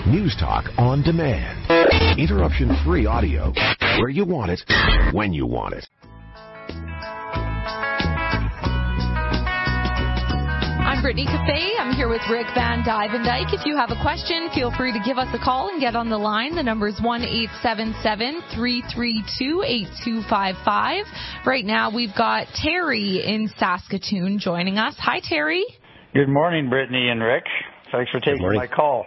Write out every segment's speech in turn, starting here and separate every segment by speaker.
Speaker 1: News Talk on demand. Interruption-free audio where you want it, when you want it.
Speaker 2: I'm Brittany Cafe. I'm here with Rick Van Dyke. If you have a question, feel free to give us a call and get on the line. The number is 1-877-332-8255. Right now, we've got Terry in Saskatoon joining us. Hi, Terry.
Speaker 3: Good morning, Brittany and Rick. Thanks for taking my call.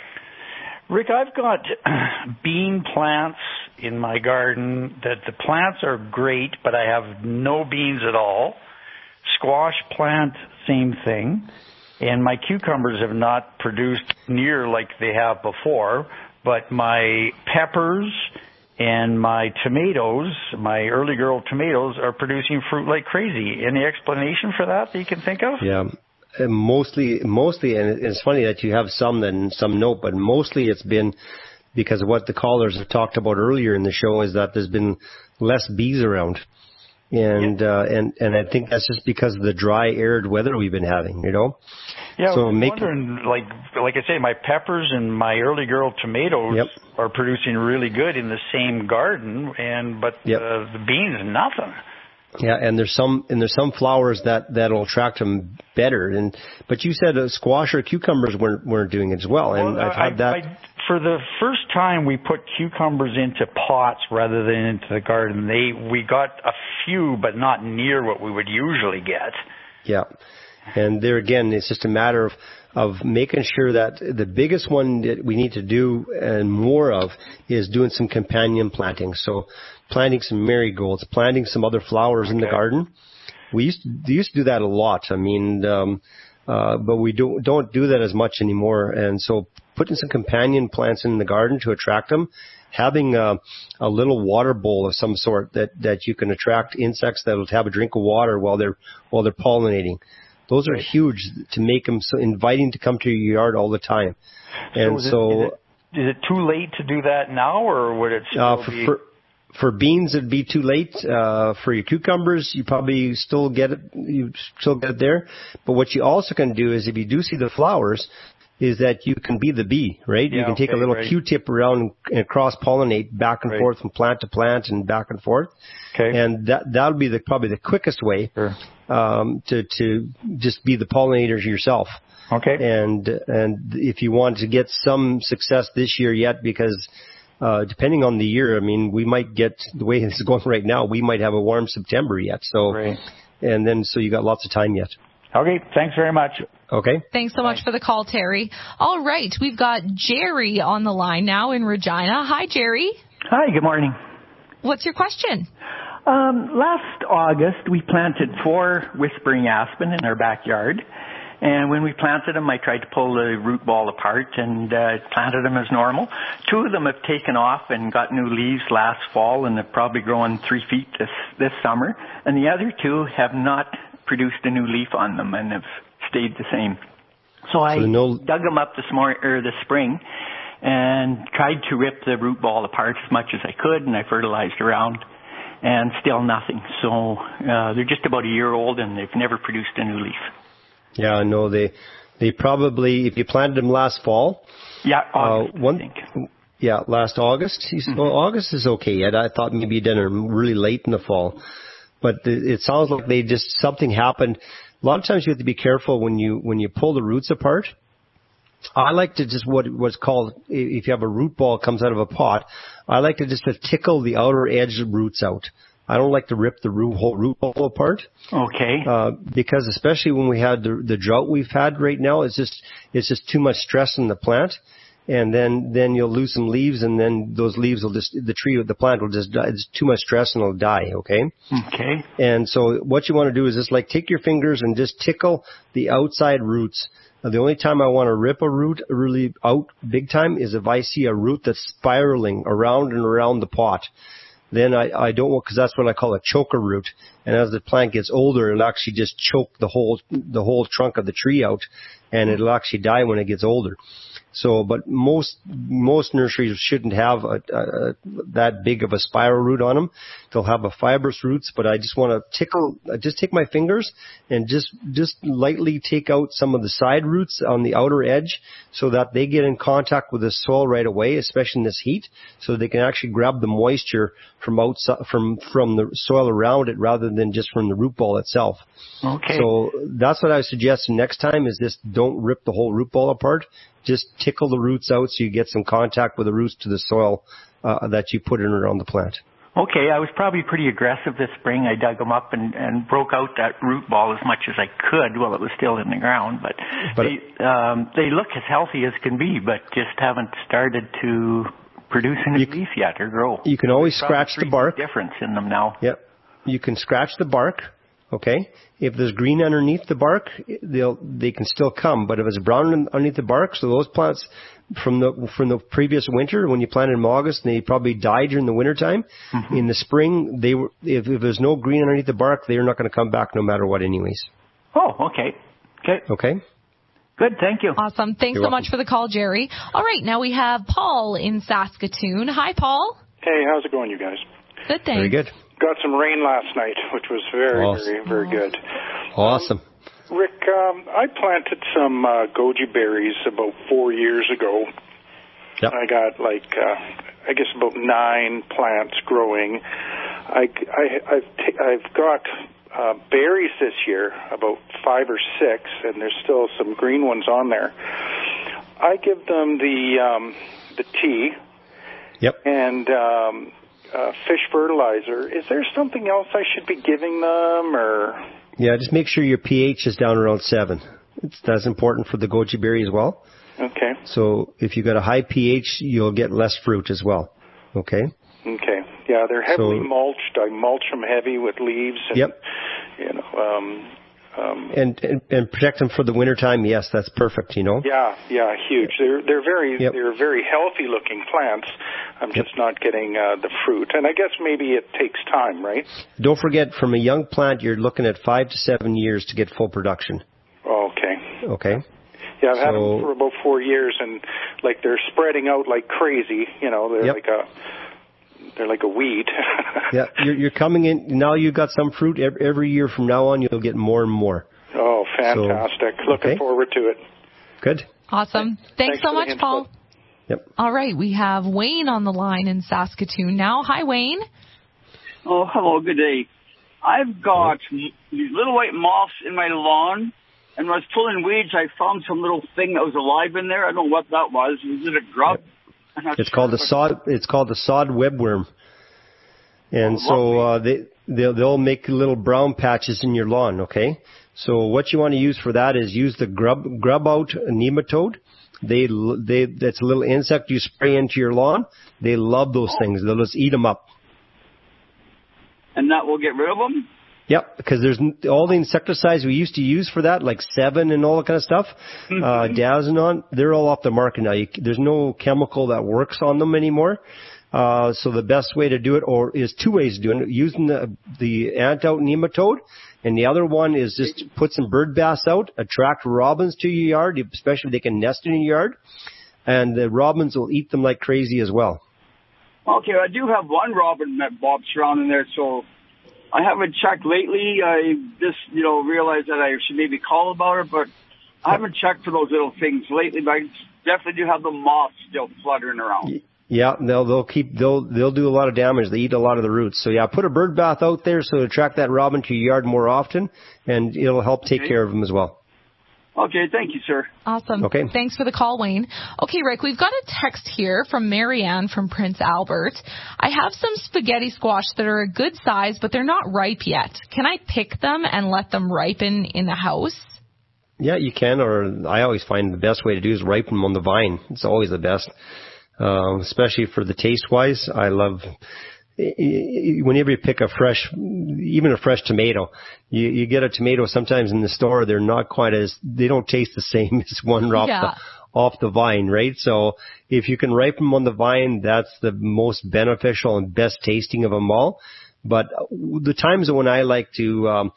Speaker 3: Rick, I've got bean plants in my garden that the plants are great, but I have no beans at all. Squash plant, same thing. And my cucumbers have not produced near like they have before, but my peppers and my tomatoes, my early girl tomatoes, are producing fruit like crazy. Any explanation for that you can think of?
Speaker 4: Yeah. Mostly, and it's funny that you have some and some no, but mostly it's been because of what the callers have talked about earlier in the show is that there's been less bees around. And I think that's just because of the dry, arid weather we've been having, you know?
Speaker 3: Yeah, so I'm wondering, like I say, my peppers and my early girl tomatoes are producing really good in the same garden, but the beans, nothing.
Speaker 4: Yeah, and there's some flowers that'll attract them better. But you said squash or cucumbers weren't doing it as well, and I've had that.
Speaker 3: For the first time, we put cucumbers into pots rather than into the garden. We got a few, but not near what we would usually get.
Speaker 4: Yeah, and there again, it's just a matter of making sure that the biggest one that we need to do and more of is doing some companion planting. So planting some marigolds, planting some other flowers in the garden. We used to do that a lot. I mean, but we don't do that as much anymore. And so putting some companion plants in the garden to attract them, having a little water bowl of some sort that you can attract insects that will have a drink of water while they're pollinating. Those are huge to make them so inviting to come to your yard all the time. And
Speaker 3: is it too late to do that now, or would it still be?
Speaker 4: For beans, it'd be too late. For your cucumbers, you probably still get it. You still get it there. But what you also can do is, if you do see the flowers, is that you can be the bee, right? You can take a little Q-tip around and cross-pollinate back and forth from plant to plant and back and forth. Okay. And that'll be probably the quickest way to just be the pollinators yourself. Okay. And if you want to get some success this year yet, because depending on the year, I mean, we might get, the way it's going right now, we might have a warm September yet. So, and then so you got lots of time yet.
Speaker 3: Okay, thanks very much.
Speaker 4: Okay.
Speaker 2: Thanks so much for the call, Terry. All right, we've got Jerry on the line now in Regina. Hi, Jerry.
Speaker 5: Hi, good morning.
Speaker 2: What's your question?
Speaker 5: Last August, we planted 4 whispering aspen in our backyard. And when we planted them, I tried to pull the root ball apart and planted them as normal. 2 of them have taken off and got new leaves last fall, and they've probably grown 3 feet this summer. And the other 2 have not produced a new leaf on them and have stayed the same. So I dug them up this spring and tried to rip the root ball apart as much as I could, and I fertilized around, and still nothing. So they're just about a year old, and they've never produced a new leaf.
Speaker 4: Yeah, no, they probably, if you planted them last fall.
Speaker 5: Yeah, August, I think.
Speaker 4: Yeah, last August. Well, August is okay yet. I thought maybe you'd done them really late in the fall. But it sounds like something happened. A lot of times you have to be careful when you pull the roots apart. I like to just what's called, if you have a root ball comes out of a pot, I like to just tickle the outer edge of roots out. I don't like to rip the whole root ball apart. Okay. Because especially when we had the drought we've had right now, it's just too much stress in the plant. And then you'll lose some leaves, and then those leaves the plant will just die. It's too much stress and it'll die, okay? Okay. And so what you want to do is just take your fingers and just tickle the outside roots. Now, the only time I want to rip a root really out big time is if I see a root that's spiraling around and around the pot. Then I don't want, because that's what I call a choker root. And as the plant gets older, it'll actually just choke the whole trunk of the tree out, and it'll actually die when it gets older. So, but most nurseries shouldn't have that big of a spiral root on them. They'll have a fibrous roots, but I just want to just take my fingers and just lightly take out some of the side roots on the outer edge so that they get in contact with the soil right away, especially in this heat, so they can actually grab the moisture from outside, from the soil around it rather than just from the root ball itself.
Speaker 5: Okay.
Speaker 4: So that's what I would suggest next time is just don't rip the whole root ball apart. Just tickle the roots out so you get some contact with the roots to the soil that you put in around the plant.
Speaker 5: Okay, I was probably pretty aggressive this spring. I dug them up and broke out that root ball as much as I could while it was still in the ground. But they look as healthy as can be, but just haven't started to produce any leaf yet or grow.
Speaker 4: You can always scratch the bark.
Speaker 5: Difference in them now.
Speaker 4: Yep. You can scratch the bark. Okay. If there's green underneath the bark, they can still come. But if it's brown underneath the bark, so those plants from the previous winter when you planted in August, and they probably died during the winter time. Mm-hmm. In the spring, if there's no green underneath the bark, they're not going to come back no matter what, anyways.
Speaker 5: Oh, okay.
Speaker 4: Okay.
Speaker 5: Good. Thank you.
Speaker 2: Awesome. Thanks so much for the call, Jerry. All right, now we have Paul in Saskatoon. Hi, Paul.
Speaker 6: Hey, how's it going, you guys?
Speaker 2: Good, thanks.
Speaker 4: Very good.
Speaker 6: Got some rain last night, which was very,
Speaker 4: awesome.
Speaker 6: very good.
Speaker 4: Awesome.
Speaker 6: Rick, I planted some goji berries about 4 years ago.
Speaker 4: Yep.
Speaker 6: I got I guess about 9 plants growing. I've got berries this year, about 5 or 6, and there's still some green ones on there. I give them the tea.
Speaker 4: Yep.
Speaker 6: And fish fertilizer. Is there something else I should be giving them, or?
Speaker 4: Yeah, just make sure your pH is down around 7. That's important for the goji berry as well.
Speaker 6: Okay.
Speaker 4: So if you got a high pH, you'll get less fruit as well. Okay.
Speaker 6: Okay. Yeah, they're heavily mulched. I mulch them heavy with leaves. And,
Speaker 4: yep.
Speaker 6: You know.
Speaker 4: And protect them for the winter time. Yes, that's perfect. You know.
Speaker 6: Yeah, huge. They're very healthy looking plants. I'm just not getting the fruit, and I guess maybe it takes time, right?
Speaker 4: Don't forget, from a young plant, you're looking at 5 to 7 years to get full production. Okay.
Speaker 6: Yeah, I've had them for about 4 years, and they're spreading out like crazy. You know, they're like a weed.
Speaker 4: Yeah, you're coming in now. You've got some fruit every year from now on. You'll get more and more.
Speaker 6: Oh, fantastic! Looking forward to it.
Speaker 4: Good.
Speaker 2: Awesome. Thanks so much, Paul.
Speaker 4: Yep.
Speaker 2: All right, we have Wayne on the line in Saskatoon now. Hi, Wayne.
Speaker 7: Oh, hello. Good day. I've got these little white moths in my lawn, and when I was pulling weeds, I found some little thing that was alive in there. I don't know what that was. Was it a grub?
Speaker 4: Yep. It's called the sod webworm, and they'll make little brown patches in your lawn. Okay, so what you want to use for that is use the grub out nematode. That's a little insect you spray into your lawn. They love those things. They'll just eat them up.
Speaker 7: And that will get rid of them?
Speaker 4: Yep, because there's all the insecticides we used to use for that, like Sevin and all that kind of stuff, Dazinon, they're all off the market now. There's no chemical that works on them anymore. So the best way to do it, is 2 ways of doing it, using the antidote nematode, and the other one is just put some bird bass out, attract robins to your yard, especially if they can nest in your yard, and the robins will eat them like crazy as well.
Speaker 7: Okay, I do have one robin that bobs around in there, so I haven't checked lately. I just, realized that I should maybe call about it, but I haven't checked for those little things lately, but I definitely do have the moths still fluttering around.
Speaker 4: Yeah, they'll do a lot of damage. They eat a lot of the roots. So yeah, put a bird bath out there so to attract that robin to your yard more often, and it'll help take care of them as well.
Speaker 7: Okay, thank you, sir.
Speaker 2: Awesome.
Speaker 4: Okay.
Speaker 2: Thanks for the call, Wayne. Okay, Rick, we've got a text here from Marianne from Prince Albert. I have some spaghetti squash that are a good size, but they're not ripe yet. Can I pick them and let them ripen in the house?
Speaker 4: Yeah, you can, or I always find the best way to do is ripen them on the vine. It's always the best, especially for the taste-wise. I love... Whenever you pick even a fresh tomato, you get a tomato sometimes in the store, they're not they don't taste the same as one off the vine, right? So if you can ripen them on the vine, that's the most beneficial and best tasting of them all. But the times when I like to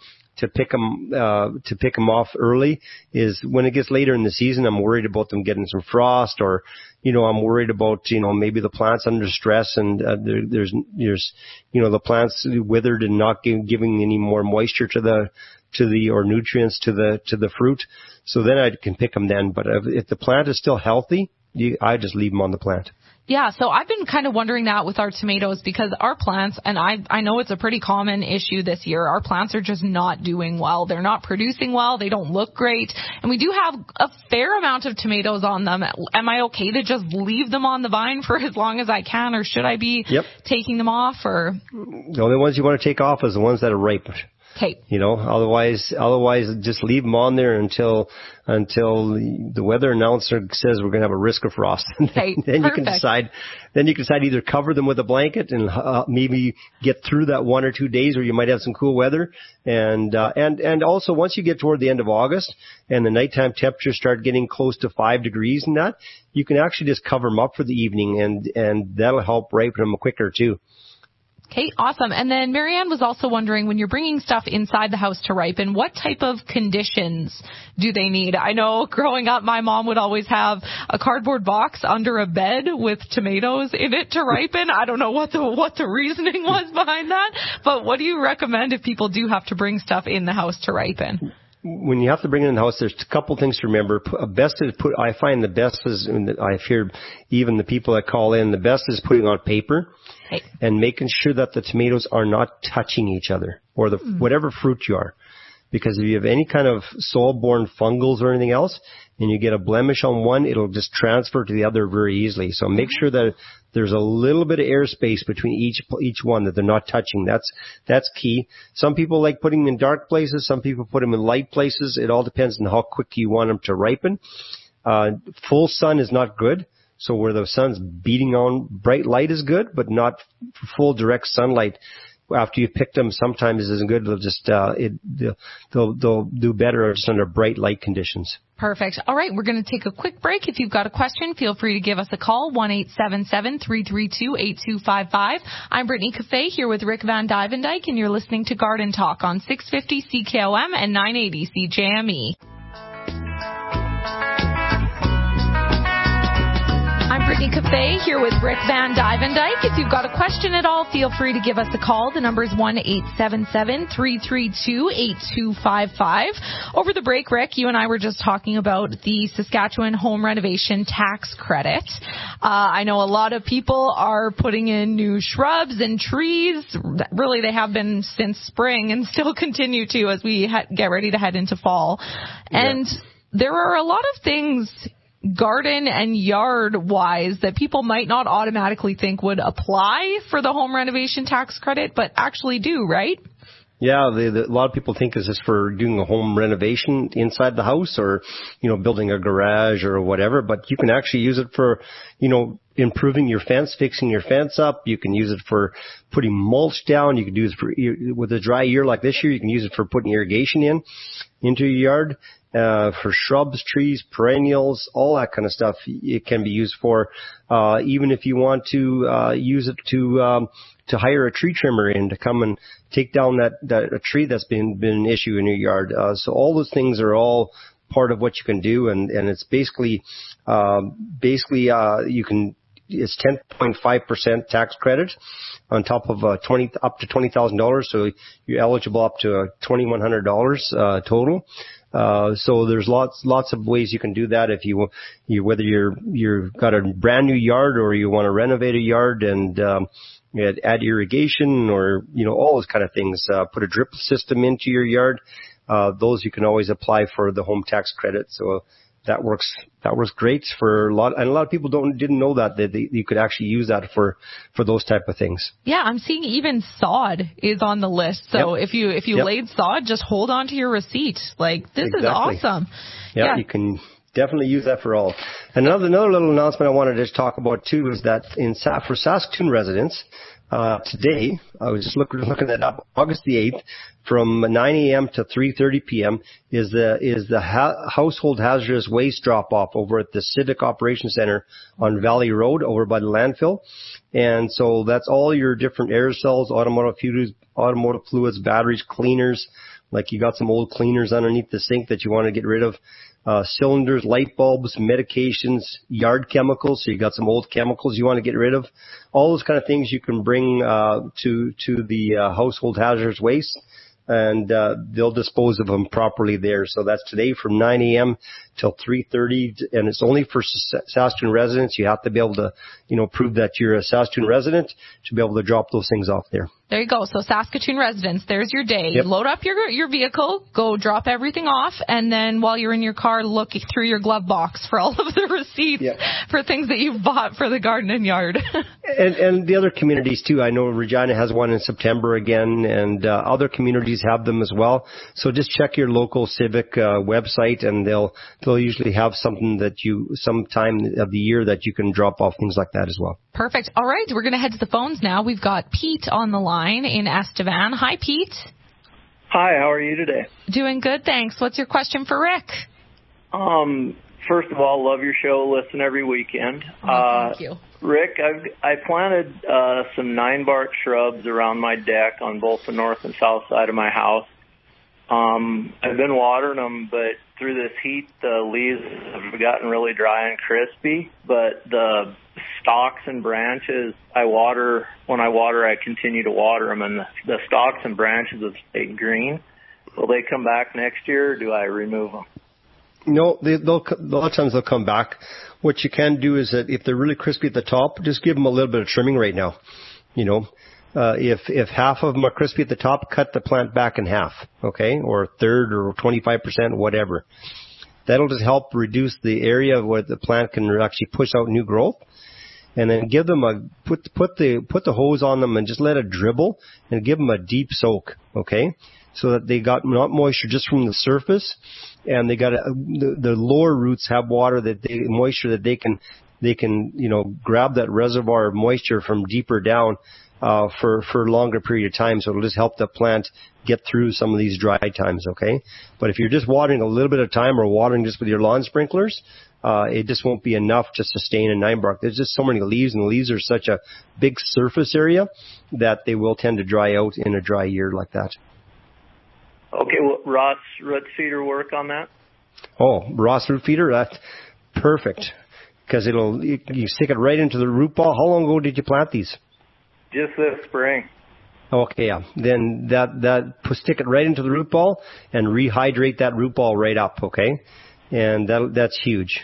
Speaker 4: to pick them off early is when it gets later in the season. I'm worried about them getting some frost, or I'm worried about maybe the plants under stress, and there's the plants withered and not giving any more moisture to the or nutrients to the fruit. So then I can pick them then. But if the plant is still healthy, I just leave them on the plant.
Speaker 2: Yeah, so I've been kind of wondering that with our tomatoes, because our plants, and I know it's a pretty common issue this year, our plants are just not doing well. They're not producing well. They don't look great. And we do have a fair amount of tomatoes on them. Am I okay to just leave them on the vine for as long as I can, or should I be taking them off? Or
Speaker 4: the only ones you want to take off is the ones that are ripe.
Speaker 2: Okay.
Speaker 4: Otherwise just leave them on there until the weather announcer says we're going to have a risk of frost.
Speaker 2: Okay.
Speaker 4: Then you can decide either cover them with a blanket and maybe get through that 1 or 2 days where you might have some cool weather. And also once you get toward the end of August and the nighttime temperatures start getting close to 5 degrees and that, you can actually just cover them up for the evening, and that'll help ripen them quicker too.
Speaker 2: Okay, awesome. And then Marianne was also wondering, when you're bringing stuff inside the house to ripen, what type of conditions do they need? I know growing up, my mom would always have a cardboard box under a bed with tomatoes in it to ripen. I don't know what the reasoning was behind that, but what do you recommend if people do have to bring stuff in the house to ripen?
Speaker 4: When you have to bring it in the house, there's a couple things to remember. I find the best is, and I've heard even the people that call in, the best is putting on paper. Okay. And making sure that the tomatoes are not touching each other, or whatever fruit you are. Because if you have any kind of soil-borne fungals or anything else, and you get a blemish on one, it'll just transfer to the other very easily. So make sure that there's a little bit of airspace between each one, that they're not touching. That's key. Some people like putting them in dark places. Some people put them in light places. It all depends on how quick you want them to ripen. Full sun is not good. So where the sun's beating on, bright light is good, but not full direct sunlight. After you've picked them, sometimes it isn't good. They'll just they'll do better just under bright light conditions.
Speaker 2: Perfect. All right, we're going to take a quick break. If you've got a question, feel free to give us a call, 1-877-332-8255. I'm Brittany Cafe here with Rick Van Dyvendijk, and you're listening to Garden Talk on 650 CKOM and 980 CJME. I'm Brittany Cafe here with Rick Van Dyvendijk. If you've got a question at all, feel free to give us a call. The number is 1-877-332-8255. Over the break, Rick, you and I were just talking about the Saskatchewan home renovation tax credit. I know a lot of people are putting in new shrubs and trees. Really, they have been since spring and still continue to as we get ready to head into fall. And there are a lot of things garden and yard wise that people might not automatically think would apply for the home renovation tax credit, but actually do, right?
Speaker 4: Yeah, a lot of people think it's just for doing a home renovation inside the house, or, building a garage or whatever, but you can actually use it for, improving your fence, fixing your fence up. You can use it for putting mulch down. You can use it for, with a dry year like this year, you can use it for putting irrigation into your yard. For shrubs, trees, perennials, all that kind of stuff, it can be used for. Even if you want to use it to hire a tree trimmer in to come and take down a tree that's been an issue in your yard. So all those things are all part of what you can do, and it's basically you can. It's 10.5% tax credit on top of up to $20,000. So you're eligible up to $2,100 total. So there's lots of ways you can do that if you whether you've got a brand new yard or you want to renovate a yard and add irrigation or all those kind of things. Put a drip system into your yard. Those you can always apply for the home tax credit. So that works great for a lot of people didn't know that you could actually use that for those type of things. Yeah,
Speaker 2: I'm seeing even sod is on the list. So if you laid sod, just hold on to your receipt. This is awesome.
Speaker 4: Yeah, you can definitely use that for all. And another little announcement I wanted to just talk about too is that for Saskatoon residents, today, I was just looking it up, August the 8th, from 9 a.m. to 3:30 p.m. is the household hazardous waste drop-off over at the Civic Operations Center on Valley Road over by the landfill. And so that's all your different aerosols, automotive fluids, batteries, cleaners, like you got some old cleaners underneath the sink that you want to get rid of, cylinders, light bulbs, medications, yard chemicals. So you got some old chemicals you want to get rid of. All those kind of things you can bring to the household hazardous waste, and they'll dispose of them properly there. So that's today from 9 a.m. till 3:30, and it's only for Saskatoon residents. You have to be able to, prove that you're a Saskatoon resident to be able to drop those things off there.
Speaker 2: There you go. So Saskatoon residents, there's your day.
Speaker 4: Yep.
Speaker 2: Load up your vehicle, go drop everything off, and then while you're in your car, look through your glove box for all of the receipts for things that you've bought for the garden and yard.
Speaker 4: and the other communities too. I know Regina has one in September again, and other communities have them as well. So just check your local civic website, and they'll usually have something some time of the year that you can drop off things like that as well.
Speaker 2: Perfect. All right, we're going to head to the phones now. We've got Pete on the line in Estevan. Hi, Pete.
Speaker 8: Hi, how are you today?
Speaker 2: Doing good, thanks. What's your question for Rick?
Speaker 8: First of all, love your show. Listen every weekend.
Speaker 2: Thank you.
Speaker 8: Rick, I planted some 9-bark shrubs around my deck on both the north and south side of my house. I've been watering them, but through this heat, the leaves have gotten really dry and crispy. But the stalks and branches, when I water, I continue to water them, and the stalks and branches have stayed green. Will they come back next year, or do I remove them?
Speaker 4: No, a lot of times they'll come back. What you can do is that if they're really crispy at the top, just give them a little bit of trimming right now. If half of them are crispy at the top, cut the plant back in half, okay, or a third or 25%, whatever. That'll just help reduce the area where the plant can actually push out new growth. And then give them put the hose on them and just let it dribble and give them a deep soak, okay, so that they got not moisture just from the surface, and they got the lower roots have moisture that they can grab that reservoir of moisture from deeper down for a longer period of time. So it'll just help the plant get through some of these dry times, okay? But if you're just watering a little bit of time or watering just with your lawn sprinklers, it just won't be enough to sustain a 9-bark. There's just so many leaves, and the leaves are such a big surface area that they will tend to dry out in a dry year like that.
Speaker 8: Okay, will Ross root feeder work on that?
Speaker 4: Oh, Ross root feeder, that's perfect, because you stick it right into the root ball. How long ago did you plant these?
Speaker 8: Just this spring.
Speaker 4: Okay, yeah. Then stick it right into the root ball and rehydrate that root ball right up, okay? And that's huge.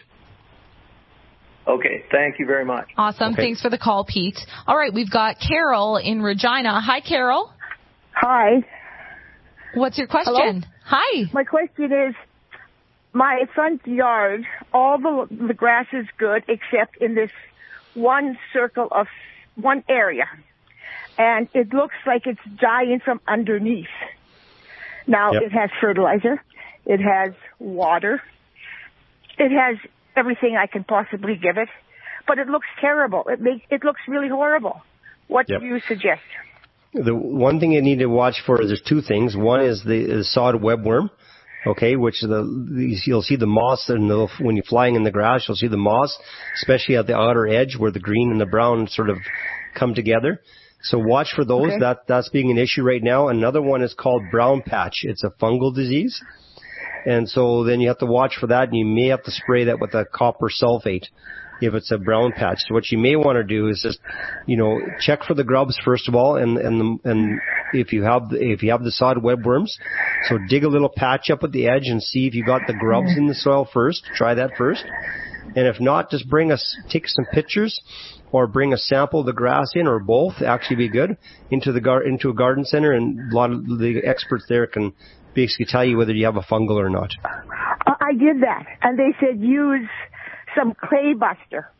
Speaker 8: Okay, thank you very much.
Speaker 2: Awesome.
Speaker 4: Okay.
Speaker 2: Thanks for the call, Pete. All right, we've got Carol in Regina. Hi, Carol.
Speaker 9: Hi.
Speaker 2: What's your question?
Speaker 9: Hello?
Speaker 2: Hi.
Speaker 9: My question is, my front yard, all the grass is good except in this one circle of one area. And it looks like it's dying from underneath. Now, It has fertilizer. It has water. It has everything I can possibly give it. But it looks terrible. It looks really horrible. What do you suggest?
Speaker 4: The one thing you need to watch for is there's two things. One is the sod webworm, okay, which you'll see the moss, and when you're flying in the grass, you'll see the moss, especially at the outer edge where the green and the brown sort of come together. So watch for those. Okay. That's being an issue right now. Another one is called brown patch. It's a fungal disease. And so then you have to watch for that, and you may have to spray that with a copper sulfate if it's a brown patch. So what you may want to do is just, check for the grubs first of all, and if you have the sod webworms, so dig a little patch up at the edge and see if you got the grubs in the soil first. Try that first. And if not, just take some pictures or bring a sample of the grass in, or both, actually be good, into a garden center, and a lot of the experts there can basically tell you whether you have a fungal or not.
Speaker 9: I did that, and they said use some clay buster.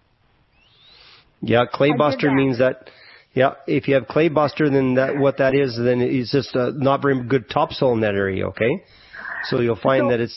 Speaker 4: Yeah, clay buster means that, if you have clay buster, then then it's just not very good topsoil in that area, okay? So you'll find that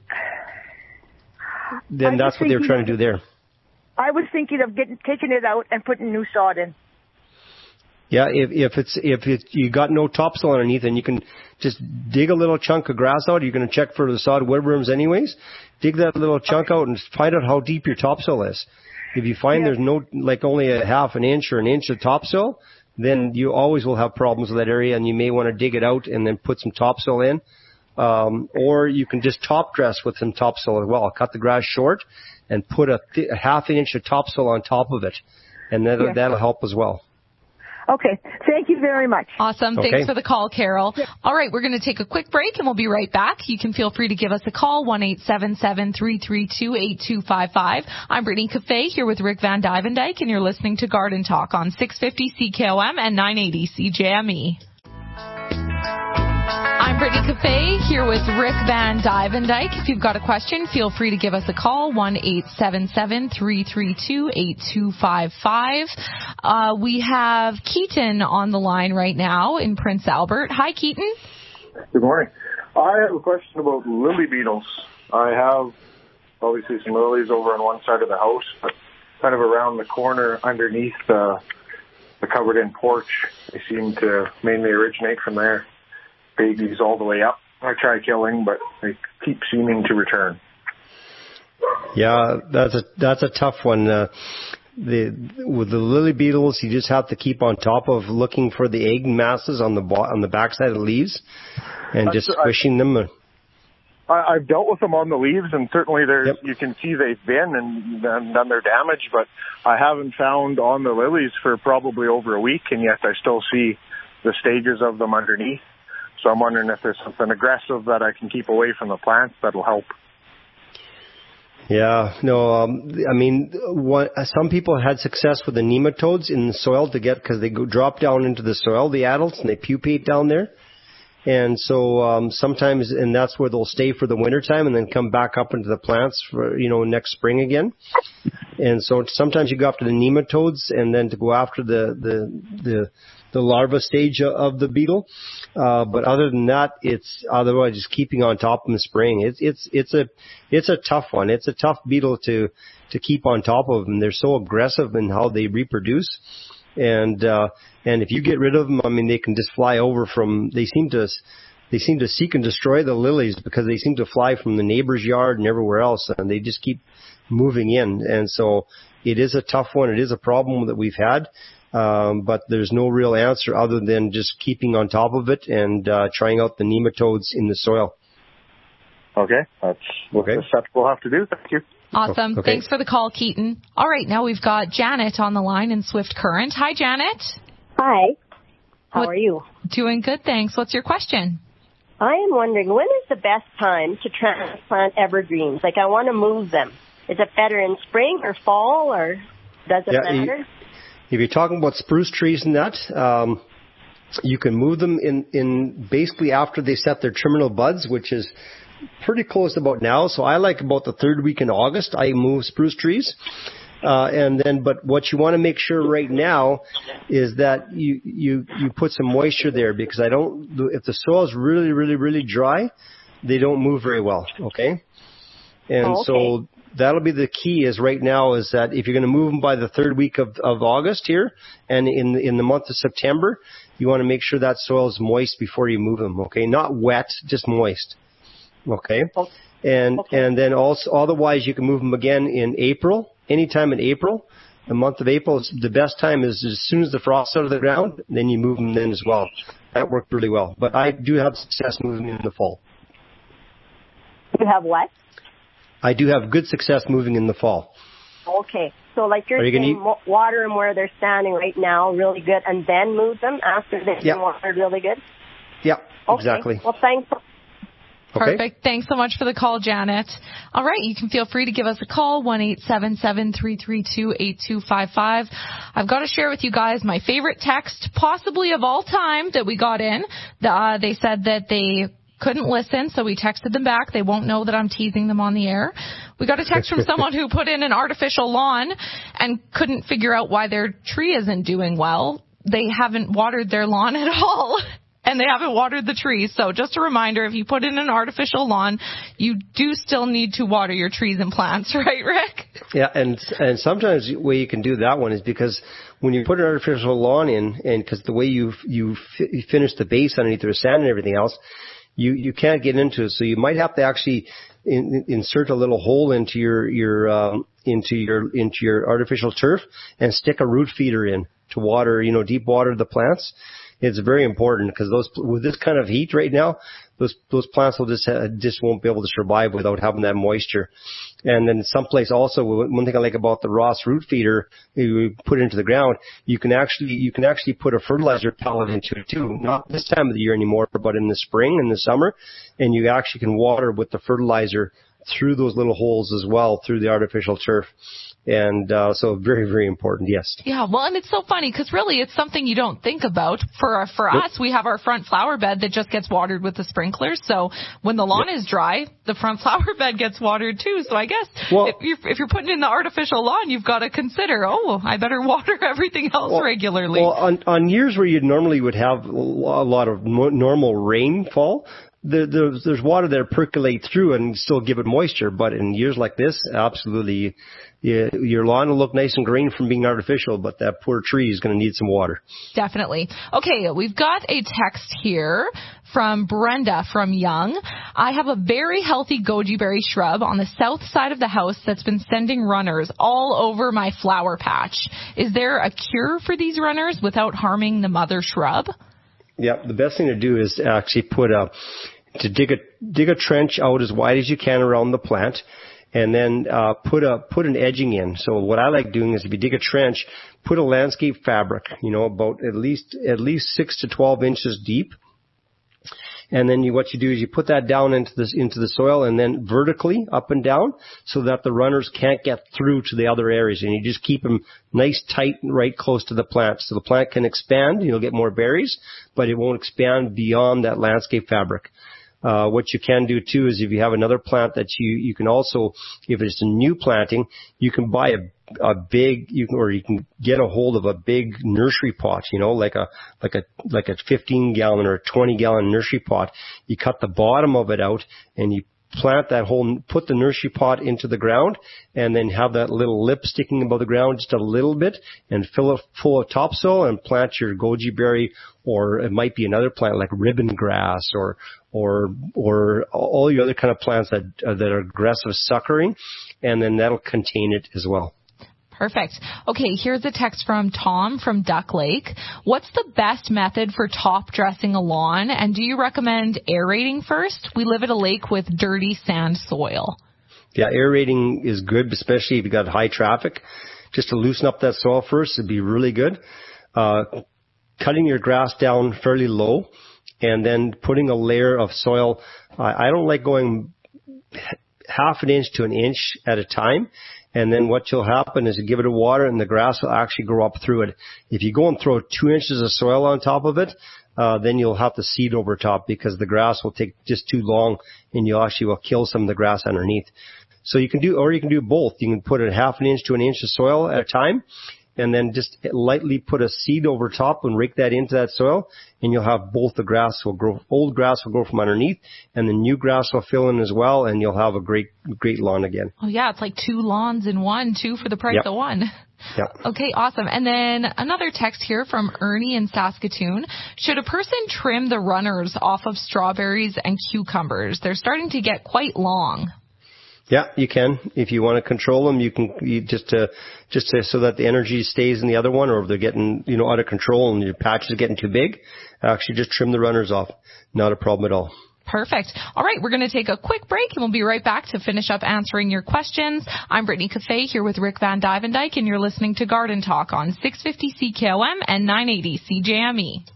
Speaker 4: then that's what they're trying to do there.
Speaker 9: I was thinking of taking it out and putting new sod in.
Speaker 4: Yeah, if you got no topsoil underneath, and you can just dig a little chunk of grass out. You're going to check for the sod webworms anyways. Dig that little chunk out and find out how deep your topsoil is. If you find there's only a half an inch or an inch of topsoil, then you always will have problems with that area, and you may want to dig it out and then put some topsoil in. Or you can just top dress with some topsoil as well. Cut the grass short and put a half an inch of topsoil on top of it, and that'll help as well.
Speaker 9: Okay. Thank you very much.
Speaker 2: Awesome.
Speaker 4: Okay.
Speaker 2: Thanks for the call, Carol. All right, we're going to take a quick break, and we'll be right back. You can feel free to give us a call, 1-877-332-8255. I'm Brittany Cafe here with Rick Van Dyke, and you're listening to Garden Talk on 650 CKOM and 980 CJME. I'm Brittany Cafe here with Rick Van Dyke. If you've got a question, feel free to give us a call, 1-877-332-8255. We have Keaton on the line right now in Prince Albert. Hi, Keaton.
Speaker 10: Good morning. I have a question about lily beetles. I have obviously some lilies over on one side of the house, but kind of around the corner underneath the covered-in porch, they seem to mainly originate from there. Babies all the way up. I try killing, but they keep seeming to return.
Speaker 4: Yeah, that's a tough one. With the lily beetles, you just have to keep on top of looking for the egg masses on the backside of the leaves, and just squishing them.
Speaker 10: I've dealt with them on the leaves, and certainly you can see they've been and done their damage, but I haven't found on the lilies for probably over a week, and yet I still see the stages of them underneath. So I'm wondering if there's something aggressive that I can keep away from the plants that'll help.
Speaker 4: Yeah, no, I mean, some people had success with the nematodes in the soil because they drop down into the soil, the adults, and they pupate down there. And so sometimes, and that's where they'll stay for the wintertime and then come back up into the plants for, next spring again. And so sometimes you go after the nematodes and then to go after the larva stage of the beetle. But other than that, it's otherwise just keeping on top of them spraying. It's a tough one. It's a tough beetle to keep on top of them. They're so aggressive in how they reproduce. And if you get rid of them, I mean, they can just fly over they seem to seek and destroy the lilies because they seem to fly from the neighbor's yard and everywhere else, and they just keep moving in. And so it is a tough one. It is a problem that we've had. But there's no real answer other than just keeping on top of it and trying out the nematodes in the soil.
Speaker 10: Okay. That's what the steps we'll have to do. Thank you.
Speaker 2: Awesome.
Speaker 4: Okay.
Speaker 2: Thanks for the call, Keaton. All right, now we've got Janet on the line in Swift Current. Hi, Janet.
Speaker 11: Hi. How are you?
Speaker 2: Doing good, thanks. What's your question?
Speaker 11: I am wondering, when is the best time to transplant evergreens? Like, I want to move them. Is it better in spring or fall, or does it matter?
Speaker 4: If you're talking about spruce trees and that, you can move them in basically after they set their terminal buds, which is pretty close about now. So I like about the third week in August, I move spruce trees. But what you want to make sure right now is that you put some moisture there, because if the soil is really, really, really dry, they don't move very well. Okay. And so that'll be the key is right now is that if you're going to move them by the third week of August here and in the month of September, you want to make sure that soil is moist before you move them. Okay. Not wet, just moist. Okay. And then also, otherwise you can move them again in April, anytime in April. The month of April, the best time is as soon as the frost's out of the ground, then you move them then as well. That worked really well. But I do have success moving them in the fall.
Speaker 11: You have what?
Speaker 4: I do have good success moving in the fall.
Speaker 11: Okay. So like you're saying, water them where they're standing right now, really good, and then move them after they've been watered really good?
Speaker 4: Yeah, exactly.
Speaker 11: Well, thanks.
Speaker 2: Perfect. Okay. Thanks so much for the call, Janet. All right. You can feel free to give us a call, 1-877-332-8255. I've got to share with you guys my favorite text, possibly of all time, that we got in. They said that they couldn't listen, so we texted them back. They won't know that I'm teasing them on the air. We got a text from someone who put in an artificial lawn and couldn't figure out why their tree isn't doing well. They haven't watered their lawn at all. And they haven't watered the trees. So just a reminder, if you put in an artificial lawn, you do still need to water your trees and plants, right, Rick?
Speaker 4: Yeah, and sometimes the way you can do that one is because when you put an artificial lawn in, and because the way you finish the base underneath the sand and everything else, you can't get into it. So you might have to actually insert a little hole into your artificial turf and stick a root feeder in to water, deep water the plants. It's very important because with this kind of heat right now, those plants will just won't be able to survive without having that moisture. And then someplace also, one thing I like about the Ross root feeder, you put it into the ground, you can actually put a fertilizer pellet into it too. Not this time of the year anymore, but in the spring and the summer, and you actually can water with the fertilizer through those little holes as well, through the artificial turf. And so very, very important, yes.
Speaker 2: Yeah, well, and it's so funny because really it's something you don't think about. For us, we have our front flower bed that just gets watered with the sprinklers. So when the lawn is dry, the front flower bed gets watered too. So I guess if you're putting in the artificial lawn, you've got to consider, I better water everything else regularly.
Speaker 4: Well, on years where you normally would have a lot of normal rainfall, there's water that percolate through and still give it moisture. But in years like this, absolutely, your lawn will look nice and green from being artificial, but that poor tree is going to need some water.
Speaker 2: Definitely. Okay, we've got a text here from Brenda from Young. I have a very healthy goji berry shrub on the south side of the house that's been sending runners all over my flower patch. Is there a cure for these runners without harming the mother shrub?
Speaker 4: Yeah, the best thing to do is actually dig a trench out as wide as you can around the plant, and then put an edging in. So what I like doing is if you dig a trench, put a landscape fabric, about at least 6 to 12 inches deep. And then what you do is you put that down into the soil and then vertically up and down so that the runners can't get through to the other areas. And you just keep them nice, tight, and right close to the plant. So the plant can expand, you'll get more berries, but it won't expand beyond that landscape fabric. What you can do too is if you have another plant that you can also, if it's a new planting, you can buy you can get a hold of a big nursery pot, like a 15 gallon or a 20 gallon nursery pot. You cut the bottom of it out and you put the nursery pot into the ground and then have that little lip sticking above the ground just a little bit and fill it full of topsoil and plant your goji berry, or it might be another plant like ribbon grass or all your other kind of plants that are aggressive suckering, and then that'll contain it as well.
Speaker 2: Perfect. Okay, here's a text from Tom from Duck Lake. What's the best method for top dressing a lawn, and do you recommend aerating first? We live at a lake with dirty sand soil.
Speaker 4: Yeah, aerating is good, especially if you've got high traffic. Just to loosen up that soil first would be really good. Cutting your grass down fairly low and then putting a layer of soil. I don't like going half an inch to an inch at a time. And then what will happen is you give it a water and the grass will actually grow up through it. If you go and throw 2 inches of soil on top of it, then you'll have to seed over top because the grass will take just too long and you actually will kill some of the grass underneath. So you can do both. You can put a half an inch to an inch of soil at a time and then just lightly put a seed over top and rake that into that soil, and you'll have both. The grass will grow, old grass will grow from underneath, and the new grass will fill in as well, and you'll have a great lawn again.
Speaker 2: Oh yeah, it's like 2 lawns in one, 2 for the price of 1.
Speaker 4: Yep.
Speaker 2: Okay, awesome. And then another text here from Ernie in Saskatoon. Should a person trim the runners off of strawberries and cucumbers? They're starting to get quite long.
Speaker 4: Yeah, you can. If you want to control them, you just so that the energy stays in the other one, or if they're getting, out of control and your patches are getting too big, actually just trim the runners off. Not a problem at all.
Speaker 2: Perfect. All right, we're going to take a quick break, and we'll be right back to finish up answering your questions. I'm Brittany Cafe here with Rick Van Dyke, and you're listening to Garden Talk on 650 CKOM and 980 CJME.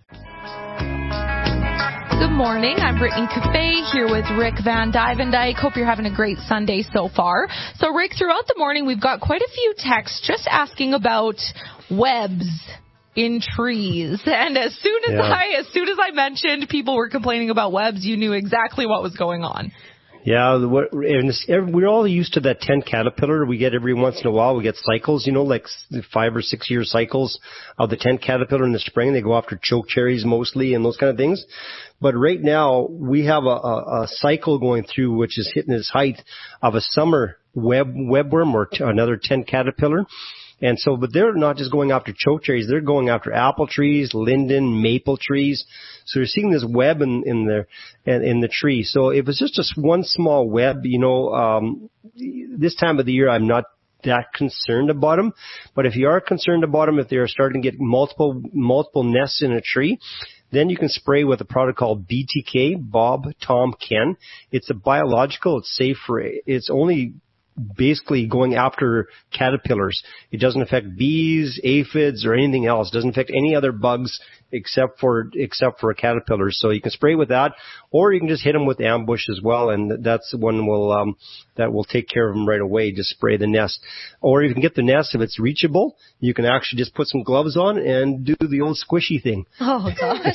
Speaker 2: Good morning. I'm Brittany Cafe here with Rick Van Dyke. Hope you're having a great Sunday so far. So, Rick, throughout the morning, we've got quite a few texts just asking about webs in trees. And as soon as I mentioned people were complaining about webs, you knew exactly what was going on.
Speaker 4: Yeah, we're all used to that tent caterpillar we get every once in a while. We get cycles, like 5 or 6 year cycles of the tent caterpillar in the spring. They go after choke cherries mostly and those kind of things. But right now we have a cycle going through which is hitting its height of a summer webworm or another tent caterpillar. And so, but they're not just going after choke cherries, they're going after apple trees, linden, maple trees. So you're seeing this web in the tree. So if it's just one small web, this time of the year I'm not that concerned about them. But if you are concerned about them, if they are starting to get multiple nests in a tree, Then you can spray with a product called BTK, Bob, Tom, Ken. It's a biological. It's safe it's only basically going after caterpillars. It doesn't affect bees, aphids, or anything else. It doesn't affect any other bugs except for caterpillars. So you can spray with that, or you can just hit them with ambush as well, and that's one that will take care of them right away. Just spray the nest, or you can get the nest if it's reachable. You can actually just put some gloves on and do the old squishy thing.
Speaker 2: Oh God!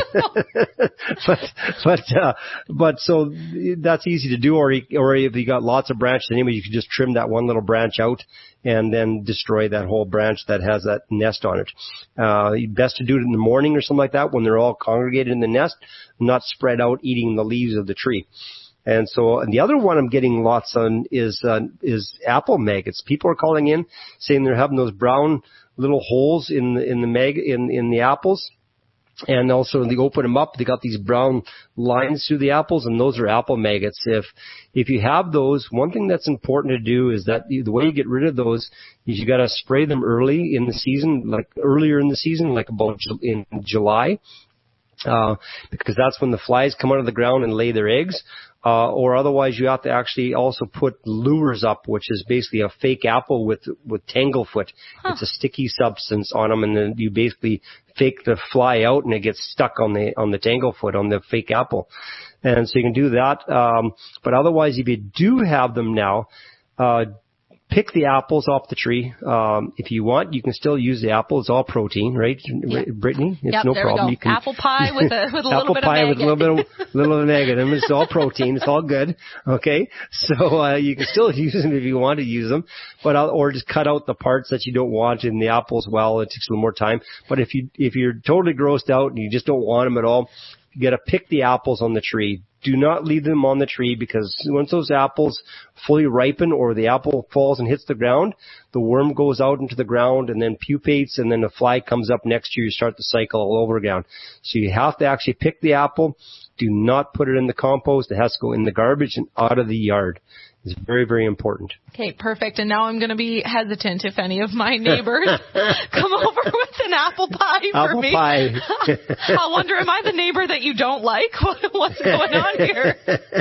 Speaker 4: but so that's easy to do, or if you got lots of branches anyway, you can just trim that one little branch out and then destroy that whole branch that has that nest on it. Best to do it in the morning or something like that when they're all congregated in the nest, not spread out eating the leaves of the tree. And the other one I'm getting lots on is apple maggots. People are calling in saying they're having those brown little holes in the apples. And also when they open them up, they got these brown lines through the apples, and those are apple maggots. If you have those, one thing that's important to do is that the way you get rid of those is you got to spray them early in the season, like earlier in the season, like about in July, because that's when the flies come out of the ground and lay their eggs. Or otherwise you have to actually also put lures up, which is basically a fake apple with tanglefoot. Huh. It's a sticky substance on them, and then you basically fake the fly out and it gets stuck on the tanglefoot on the fake apple. And so you can do that. But otherwise, if you do have them now, pick the apples off the tree. If you want, you can still use the apple. It's all protein, right, yep. Brittany? It's no problem. You can
Speaker 2: apple pie with a little bit of
Speaker 4: maggot. With a little bit of maggot. And it's all protein. It's all good. Okay, so you can still use them if you want to use them, or just cut out the parts that you don't want in the apple as well. It takes a little more time. But if you're totally grossed out and you just don't want them at all, you got to pick the apples on the tree. Do not leave them on the tree, because once those apples fully ripen or the apple falls and hits the ground, the worm goes out into the ground and then pupates, and then the fly comes up next year. You start the cycle all over again. So you have to actually pick the apple. Do not put it in the compost. It has to go in the garbage and out of the yard. It's very, very important.
Speaker 2: Okay, perfect. And now I'm going to be hesitant if any of my neighbors come over with an apple pie for me.
Speaker 4: Apple pie.
Speaker 2: I'll wonder, am I the neighbor that you don't like? What's going on here?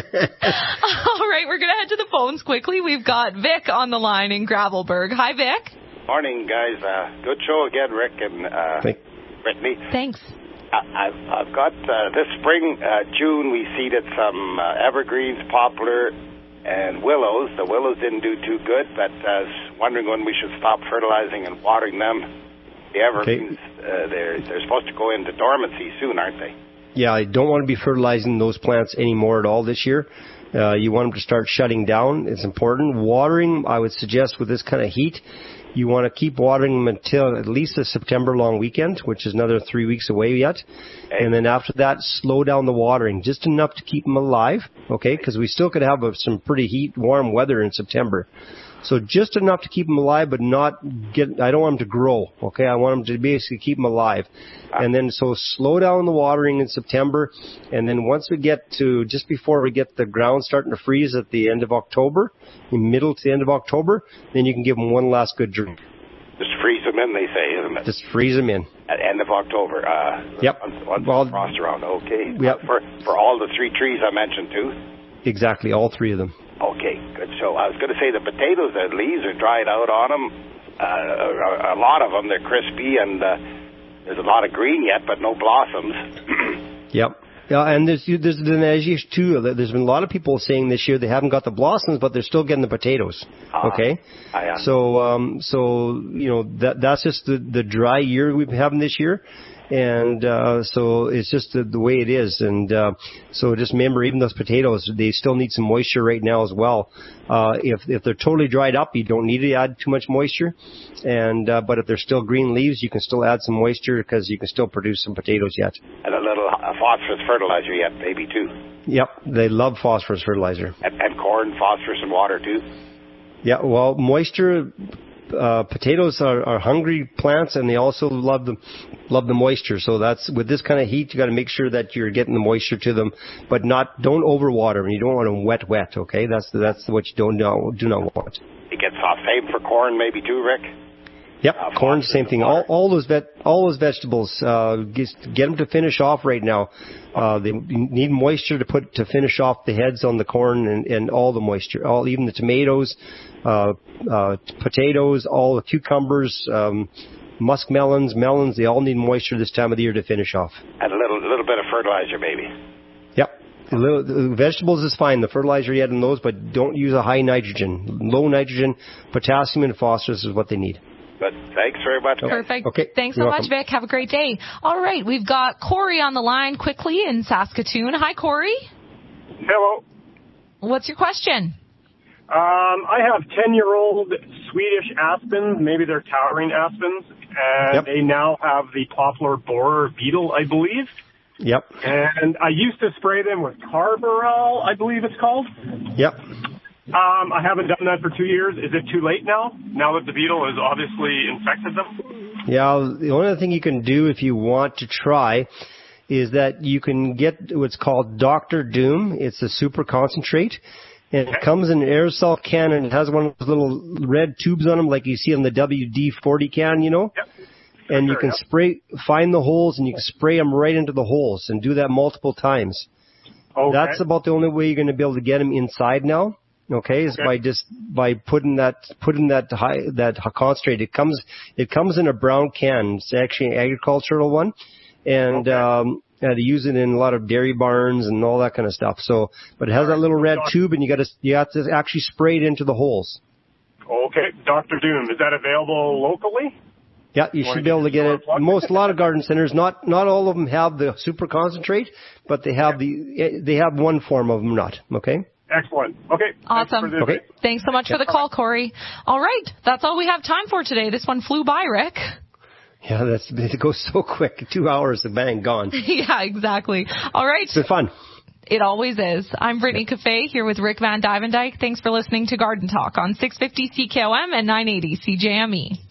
Speaker 2: All right, we're going to head to the phones quickly. We've got Vic on the line in Gravelburg. Hi, Vic.
Speaker 12: Morning, guys. Good show again, Rick and Brittany.
Speaker 2: Thanks.
Speaker 12: I've got this spring, June, we seeded some evergreens, poplar, and willows. The willows didn't do too good, but I was wondering when we should stop fertilizing and watering them. The evergreens, they're supposed to go into dormancy soon, aren't they?
Speaker 4: Yeah, I don't want to be fertilizing those plants anymore at all this year. You want them to start shutting down. It's important. Watering, I would suggest with this kind of heat, you want to keep watering them until at least the September long weekend, which is another 3 weeks away yet. Okay. And then after that, slow down the watering, just enough to keep them alive, okay? Because we still could have some pretty warm weather in September. So just enough to keep them alive, but I don't want them to grow, okay? I want them to basically keep them alive. And then so slow down the watering in September. And then once we get to just before we get the ground starting to freeze at the end of October, middle to the end of October, then you can give them one last good drink.
Speaker 12: Just freeze them in, they say, isn't it?
Speaker 4: Just freeze them in.
Speaker 12: At the end of October.
Speaker 4: Yep.
Speaker 12: Once the frost around, okay.
Speaker 4: Yep.
Speaker 12: For all the 3 trees I mentioned too?
Speaker 4: Exactly, all 3 of them.
Speaker 12: Okay, good. So I was going to say the potatoes, the leaves are dried out on them. A lot of them, they're crispy, and there's a lot of green yet, but no blossoms.
Speaker 4: Yep. Yeah, and there's the Neige too. There's been a lot of people saying this year they haven't got the blossoms, but they're still getting the potatoes. Okay. So you know that's just the dry year we've been having this year. And so it's just the way it is. And so just remember, even those potatoes, they still need some moisture right now as well. If they're totally dried up, you don't need to add too much moisture. And but if they're still green leaves, you can still add some moisture because you can still produce some potatoes yet.
Speaker 12: And a little phosphorus fertilizer yet, maybe too.
Speaker 4: Yep, they love phosphorus fertilizer.
Speaker 12: And corn, phosphorus, and water too.
Speaker 4: Yeah, well, moisture. Potatoes are hungry plants, and they also love the moisture. So that's with this kind of heat, you got to make sure that you're getting the moisture to them, but don't overwater them. You don't want them wet. Okay, that's what you do not want.
Speaker 12: It gets soft. Same for corn, maybe too, Rick.
Speaker 4: Yep, corn, same thing. All those vegetables, get them to finish off right now. They need moisture to finish off the heads on the corn and all the moisture. Even the tomatoes, potatoes, all the cucumbers, muskmelons, melons. They all need moisture this time of the year to finish off.
Speaker 12: And a little bit of fertilizer, maybe.
Speaker 4: Yep. The vegetables is fine. The fertilizer you add in those, but don't use a high nitrogen. Low nitrogen, potassium and phosphorus is what they need.
Speaker 12: But thanks very much.
Speaker 2: Perfect.
Speaker 4: Okay.
Speaker 2: Thanks so much, Vic. Have a great day. All right, we've got Corey on the line quickly in Saskatoon. Hi, Corey.
Speaker 13: Hello.
Speaker 2: What's your question?
Speaker 13: I have 10-year-old Swedish aspens. Maybe they're towering aspens, and they now have the poplar borer beetle, I believe.
Speaker 4: Yep.
Speaker 13: And I used to spray them with Carbaryl, I believe it's called.
Speaker 4: Yep.
Speaker 13: I haven't done that for 2 years. Is it too late now that the beetle has obviously infected them?
Speaker 4: Yeah, the only thing you can do if you want to try is that you can get what's called Dr. Doom. It's a super concentrate. And it comes in an aerosol can, and it has one of those little red tubes on them like you see on the WD-40 can, you know?
Speaker 13: Yep.
Speaker 4: And you can find the holes, and you can spray them right into the holes and do that multiple times.
Speaker 13: Okay.
Speaker 4: That's about the only way you're going to be able to get them inside now. Okay, is by putting that concentrate. It comes in a brown can. It's actually an agricultural one, and they use it in a lot of dairy barns and all that kind of stuff. So, but it has that little red tube, and you have to actually spray it into the holes.
Speaker 13: Okay, Dr. Doom, is that available locally?
Speaker 4: Yeah, you should be able to get it. A lot of garden centers, not all of them have the super concentrate, but they have one form of them not. Okay.
Speaker 13: Excellent. Okay.
Speaker 2: Awesome. Thanks so much for the call, Corey. All right. That's all we have time for today. This one flew by, Rick.
Speaker 4: Yeah, it goes so quick. 2 hours, bang, gone.
Speaker 2: Yeah, exactly. All right.
Speaker 4: It's been fun.
Speaker 2: It always is. I'm Brittany Cafe here with Rick Van Dyke. Thanks for listening to Garden Talk on 650 CKOM and 980 CJME.